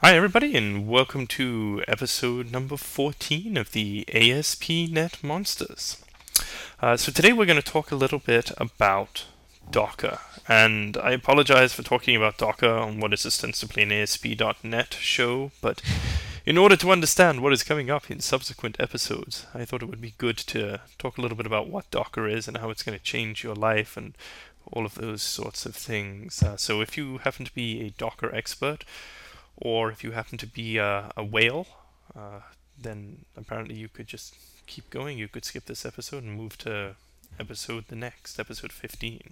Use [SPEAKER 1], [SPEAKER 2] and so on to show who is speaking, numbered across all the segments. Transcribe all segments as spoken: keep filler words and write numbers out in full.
[SPEAKER 1] Hi, everybody, and welcome to episode number fourteen of the A S P dot net Monsters. Uh, so, today we're going to talk a little bit about Docker. And I apologize for talking about Docker on what is ostensibly an A S P dot net show, but in order to understand what is coming up in subsequent episodes, I thought it would be good to talk a little bit about what Docker is and how it's going to change your life and all of those sorts of things. Uh, so, if you happen to be a Docker expert, or if you happen to be a, a whale, uh, then apparently you could just keep going. You could skip this episode and move to episode the next, episode fifteen.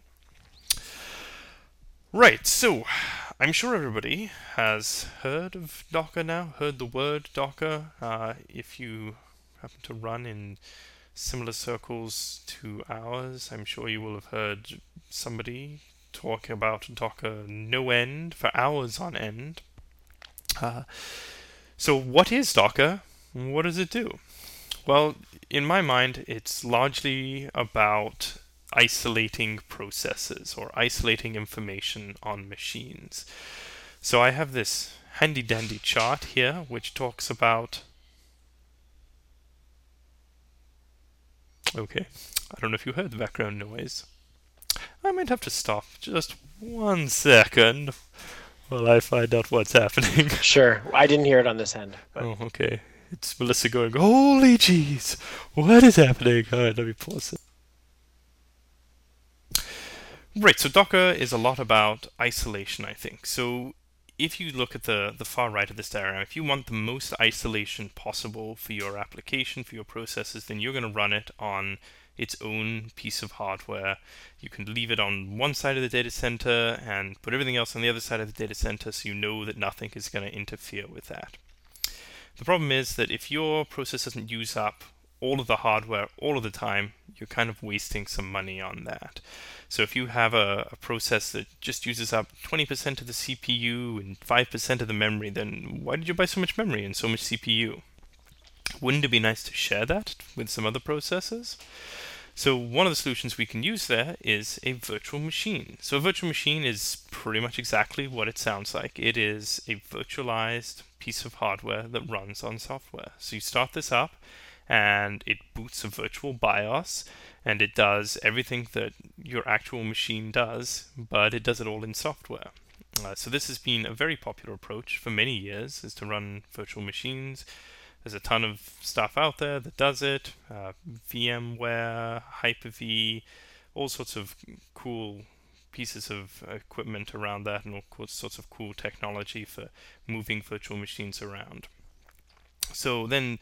[SPEAKER 1] Right, so I'm sure everybody has heard of Docker now, heard the word Docker. Uh, if you happen to run in similar circles to ours, I'm sure you will have heard somebody talk about Docker no end, for hours on end. Uh, so what is Docker? What does it do? Well, in my mind, it's largely about isolating processes or isolating information on machines. So I have this handy dandy chart here which talks about... Okay, I don't know if you heard the background noise. I might have to stop just one second while I find out what's happening.
[SPEAKER 2] Sure. I didn't hear it on this end, but
[SPEAKER 1] Oh, okay. It's Melissa going, holy jeez, what is happening? Alright, let me pause it. Right, so Docker is a lot about isolation, I think. So if you look at the, the far right of this diagram, if you want the most isolation possible for your application, for your processes, then you're going to run it on its own piece of hardware. You can leave it on one side of the data center and put everything else on the other side of the data center so you know that nothing is going to interfere with that. The problem is that if your process doesn't use up all of the hardware all of the time, you're kind of wasting some money on that. So if you have a, a process that just uses up twenty percent of the C P U and five percent of the memory, then why did you buy so much memory and so much C P U? Wouldn't it be nice to share that with some other processes? So one of the solutions we can use there is a virtual machine. So a virtual machine is pretty much exactly what it sounds like. It is a virtualized piece of hardware that runs on software. So you start this up, and it boots a virtual BIOS, and it does everything that your actual machine does, but it does it all in software. Uh, so this has been a very popular approach for many years, is to run virtual machines. There's a ton of stuff out there that does it. Uh, VMware, Hyper-V, all sorts of cool pieces of equipment around that, and all sorts of cool technology for moving virtual machines around. So then,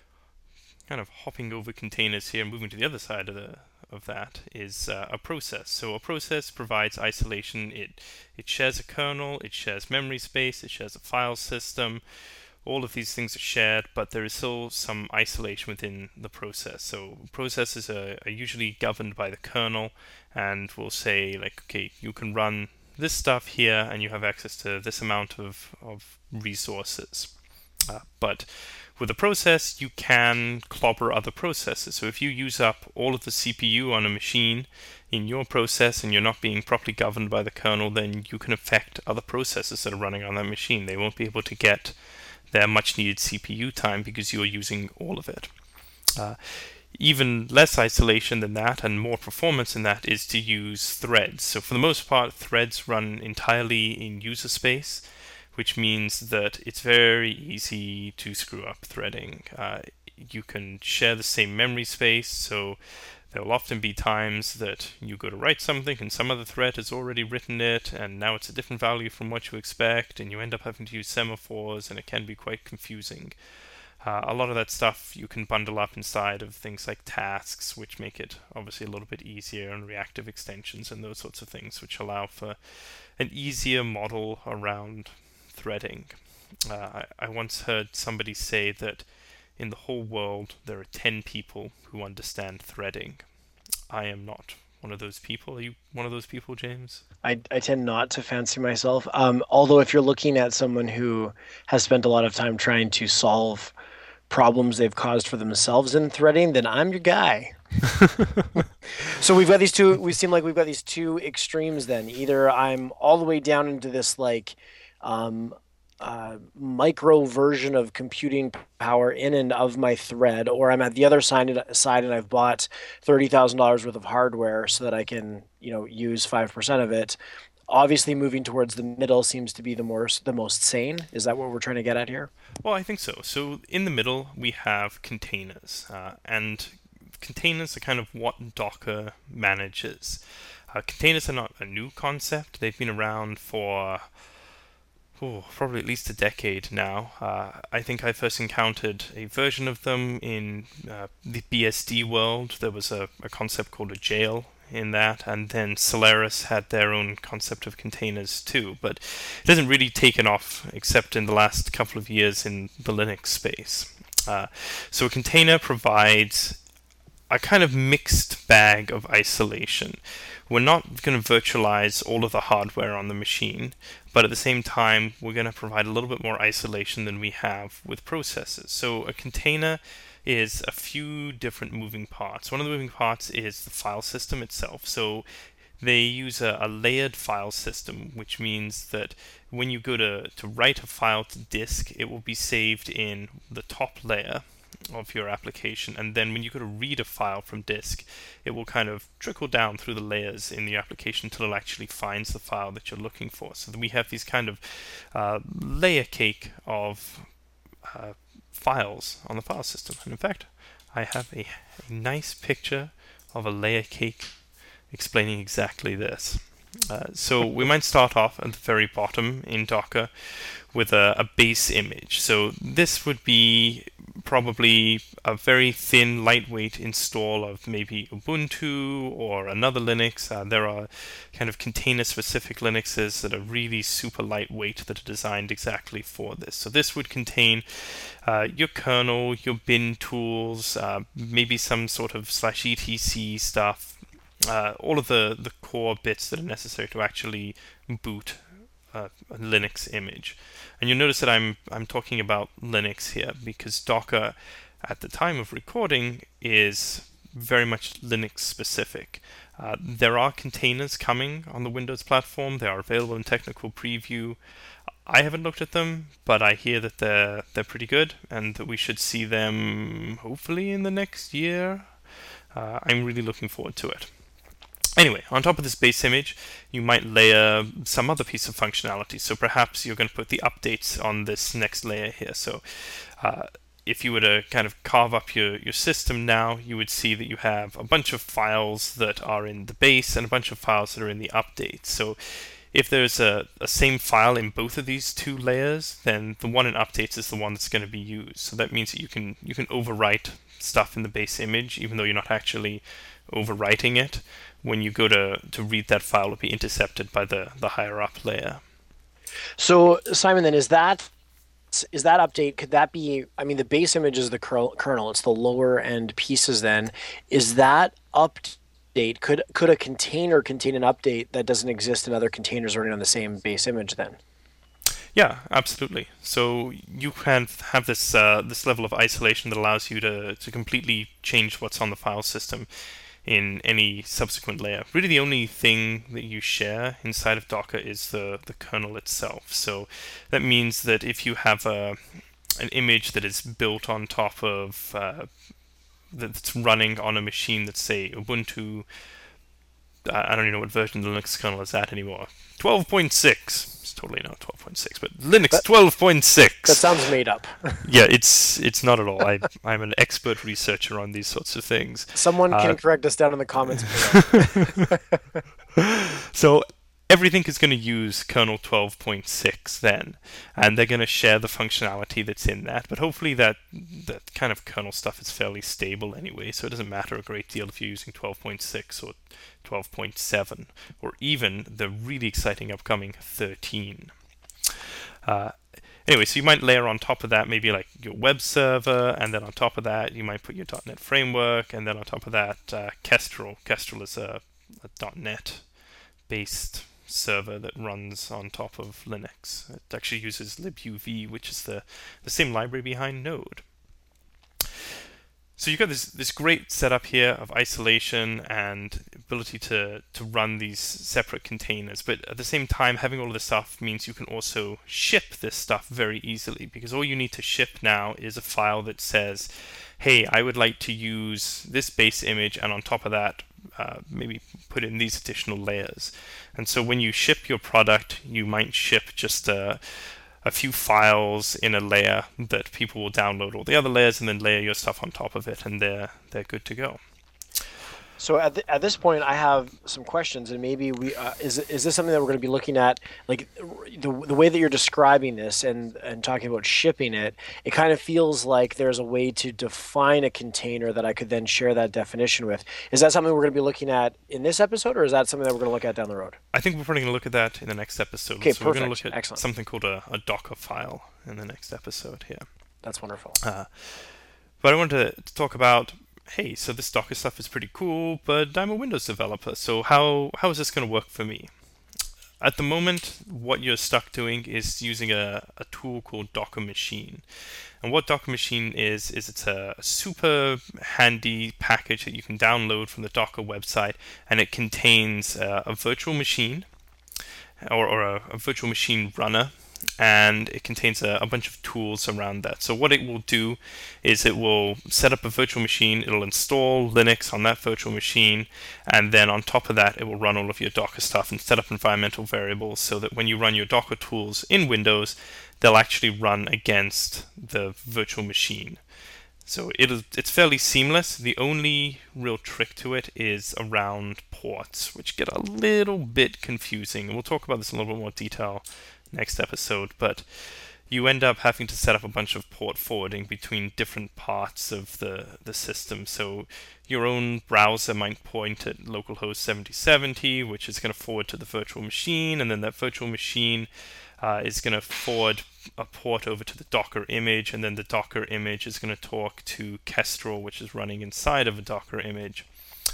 [SPEAKER 1] kind of hopping over containers here, moving to the other side of the of that is uh, a process. So a process provides isolation. It it shares a kernel, it shares memory space, it shares a file system. All of these things are shared, but there is still some isolation within the process. So processes are, are usually governed by the kernel, and will say, like, okay, you can run this stuff here, and you have access to this amount of, of resources. Uh, but with a process, you can clobber other processes. So if you use up all of the C P U on a machine in your process and you're not being properly governed by the kernel, then you can affect other processes that are running on that machine. They won't be able to get their much needed C P U time because you're using all of it. Uh, even less isolation than that and more performance than that is to use threads. So for the most part, threads run entirely in user space, which means that it's very easy to screw up threading. Uh, you can share the same memory space, so there will often be times that you go to write something and some other thread has already written it, and now it's a different value from what you expect, and you end up having to use semaphores, and it can be quite confusing. Uh, a lot of that stuff you can bundle up inside of things like tasks, which make it obviously a little bit easier, and reactive extensions and those sorts of things, which allow for an easier model around threading. Uh, I, I once heard somebody say that in the whole world there are ten people who understand threading. I am not one of those people. Are you one of those people, James?
[SPEAKER 2] I, I tend not to fancy myself. Um, although if you're looking at someone who has spent a lot of time trying to solve problems they've caused for themselves in threading, then I'm your guy. So we've got these two, we seem like we've got these two extremes then. Either I'm all the way down into this like um, uh, micro version of computing power in and of my thread, or I'm at the other side side and I've bought thirty thousand dollars worth of hardware so that I can, you know, use five percent of it. Obviously, moving towards the middle seems to be the more the most sane. Is that what we're trying to get at here?
[SPEAKER 1] Well, I think so. So in the middle, we have containers, uh, and containers are kind of what Docker manages. Uh, containers are not a new concept. They've been around for oh, probably at least a decade now. Uh, I think I first encountered a version of them in uh, the B S D world. There was a, a concept called a jail in that, and then Solaris had their own concept of containers too, but it hasn't really taken off except in the last couple of years in the Linux space. Uh, so a container provides a kind of mixed bag of isolation. We're not going to virtualize all of the hardware on the machine, but at the same time, we're going to provide a little bit more isolation than we have with processes. So a container is a few different moving parts. One of the moving parts is the file system itself. So they use a, a layered file system, which means that when you go to, to write a file to disk, it will be saved in the top layer of your application, and then when you go to read a file from disk, it will kind of trickle down through the layers in the application until it actually finds the file that you're looking for. So that we have these kind of uh, layer cake of uh, files on the file system. And in fact, I have a, a nice picture of a layer cake explaining exactly this. Uh, so we might start off at the very bottom in Docker with a, a base image. So this would be probably a very thin, lightweight install of maybe Ubuntu or another Linux. Uh, there are kind of container-specific Linuxes that are really super lightweight that are designed exactly for this. So this would contain uh, your kernel, your bin tools, uh, maybe some sort of slash etc stuff, uh, all of the, the core bits that are necessary to actually boot uh, a Linux image. And you'll notice that I'm I'm talking about Linux here because Docker, at the time of recording, is very much Linux specific. Uh, there are containers coming on the Windows platform. They are available in technical preview. I haven't looked at them, but I hear that they're they're pretty good, and that we should see them hopefully in the next year. Uh, I'm really looking forward to it. Anyway, on top of this base image, you might layer some other piece of functionality. So perhaps you're going to put the updates on this next layer here. So uh, if you were to kind of carve up your, your system now, you would see that you have a bunch of files that are in the base and a bunch of files that are in the updates. So if there's a, a same file in both of these two layers, then the one in updates is the one that's going to be used. So that means that you can you can overwrite stuff in the base image, even though you're not actually overwriting it. When you go to, to read that file, will be intercepted by the, the higher up layer.
[SPEAKER 2] So, Simon, then is that is that update? Could that be? I mean, the base image is the kernel; it's the lower end pieces. Then, is that update? Could could a container contain an update that doesn't exist in other containers running on the same base image? Then.
[SPEAKER 1] Yeah, absolutely. So you can have this uh, this level of isolation that allows you to to completely change what's on the file system in any subsequent layer. Really the only thing that you share inside of Docker is the, the kernel itself. So that means that if you have a, an image that is built on top of, uh, that's running on a machine that's, say, Ubuntu, I don't even know what version of the Linux kernel is at anymore, twelve point six. It's totally not twelve point six, but Linux twelve point six.
[SPEAKER 2] That sounds made up.
[SPEAKER 1] Yeah, it's it's not at all. I, I'm an expert researcher on these sorts of things.
[SPEAKER 2] Someone can uh, correct us down in the comments
[SPEAKER 1] below. So everything is going to use kernel twelve point six then, and they're going to share the functionality that's in that. But hopefully that that kind of kernel stuff is fairly stable anyway, so it doesn't matter a great deal if you're using twelve point six or twelve point seven, or even the really exciting upcoming thirteen. Uh, anyway, so you might layer on top of that maybe like your web server, and then on top of that you might put your .NET framework, and then on top of that uh, Kestrel. Kestrel is a, a .NET-based server that runs on top of Linux. It actually uses libuv, which is the, the same library behind Node. So you've got this this great setup here of isolation and ability to to run these separate containers, but at the same time, having all of this stuff means you can also ship this stuff very easily, because all you need to ship now is a file that says, hey, I would like to use this base image, and on top of that, uh, maybe put in these additional layers. And so when you ship your product, you might ship just a a few files in a layer that people will download all the other layers and then layer your stuff on top of it, and they're they're good to go.
[SPEAKER 2] So at, th- at this point, I have some questions, and maybe we uh, is is this something that we're going to be looking at? Like the the way that you're describing this and and talking about shipping it, it kind of feels like there's a way to define a container that I could then share that definition with. Is that something we're going to be looking at in this episode, or is that something that we're going to look at down the road?
[SPEAKER 1] I think we're probably going to look at that in the next episode.
[SPEAKER 2] Okay,
[SPEAKER 1] so we're going to
[SPEAKER 2] perfect.
[SPEAKER 1] look at
[SPEAKER 2] Excellent.
[SPEAKER 1] something called a, a Docker file in the next episode here.
[SPEAKER 2] That's wonderful.
[SPEAKER 1] Uh, but I wanted to, to talk about, hey, so this Docker stuff is pretty cool, but I'm a Windows developer, so how how is this going to work for me? At the moment, what you're stuck doing is using a, a tool called Docker Machine. And what Docker Machine is, is it's a super handy package that you can download from the Docker website, and it contains uh, a virtual machine, or, or a, a virtual machine runner, and it contains a, a bunch of tools around that. So what it will do is it will set up a virtual machine, it'll install Linux on that virtual machine, and then on top of that it will run all of your Docker stuff and set up environmental variables so that when you run your Docker tools in Windows, they'll actually run against the virtual machine. So it is, it's fairly seamless. The only real trick to it is around ports, which get a little bit confusing. And we'll talk about this in a little bit more detail next episode, but you end up having to set up a bunch of port forwarding between different parts of the, the system. So your own browser might point at localhost seventy seventy, which is going to forward to the virtual machine, and then that virtual machine uh, is going to forward a port over to the Docker image, and then the Docker image is going to talk to Kestrel, which is running inside of a Docker image,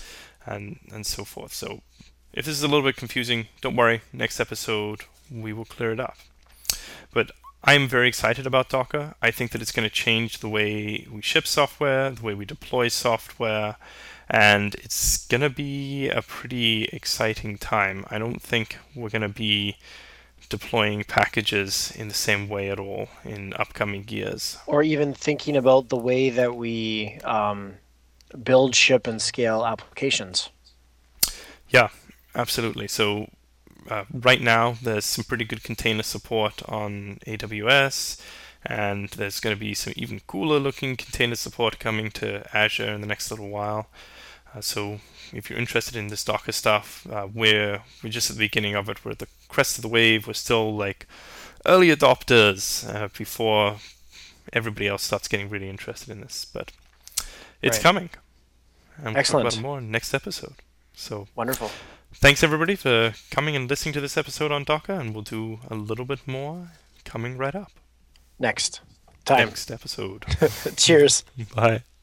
[SPEAKER 1] and and so forth. So if this is a little bit confusing, don't worry. Next episode, we will clear it up. But I'm very excited about Docker. I think that it's going to change the way we ship software, the way we deploy software, and it's going to be a pretty exciting time. I don't think we're going to be deploying packages in the same way at all in upcoming years.
[SPEAKER 2] Or even thinking about the way that we um, build, ship, and scale applications.
[SPEAKER 1] Yeah, absolutely. So uh, right now there's some pretty good container support on A W S, and there's going to be some even cooler looking container support coming to Azure in the next little while. Uh, so if you're interested in this Docker stuff, uh, we're we're just at the beginning of it. We're at the crest of the wave. We're still like early adopters uh, before everybody else starts getting really interested in this. But it's
[SPEAKER 2] Right.
[SPEAKER 1] coming. And we'll
[SPEAKER 2] Excellent.
[SPEAKER 1] talk about it more in next episode. So
[SPEAKER 2] Wonderful.
[SPEAKER 1] thanks everybody for coming and listening to this episode on Docker, and we'll do a little bit more coming right up.
[SPEAKER 2] Next time.
[SPEAKER 1] Next episode.
[SPEAKER 2] Cheers.
[SPEAKER 1] Bye.